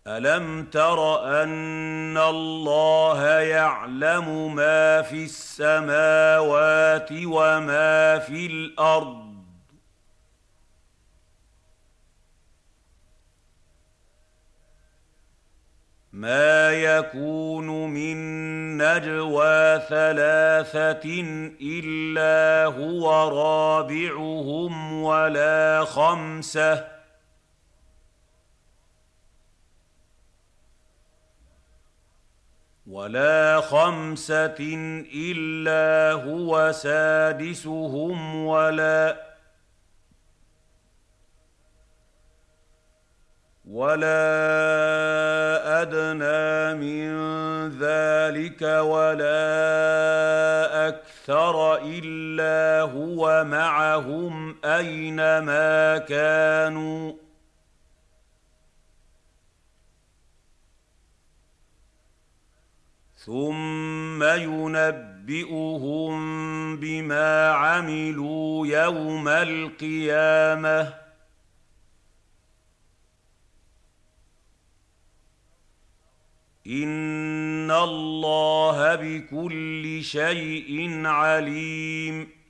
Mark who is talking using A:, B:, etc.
A: أَلَمْ تَرَ أَنَّ اللَّهَ يَعْلَمُ مَا فِي السَّمَاوَاتِ وَمَا فِي الْأَرْضِ مَا يَكُونُ مِن نَّجْوَىٰ ثَلَاثَةٍ إِلَّا هُوَ رَابِعُهُمْ ولا خمسة إلا هو سادسهم ولا أدنى من ذلك ولا أكثر إلا هو معهم أينما كانوا ثم ينبئهم بما عملوا يوم القيامة إن الله بكل شيء عليم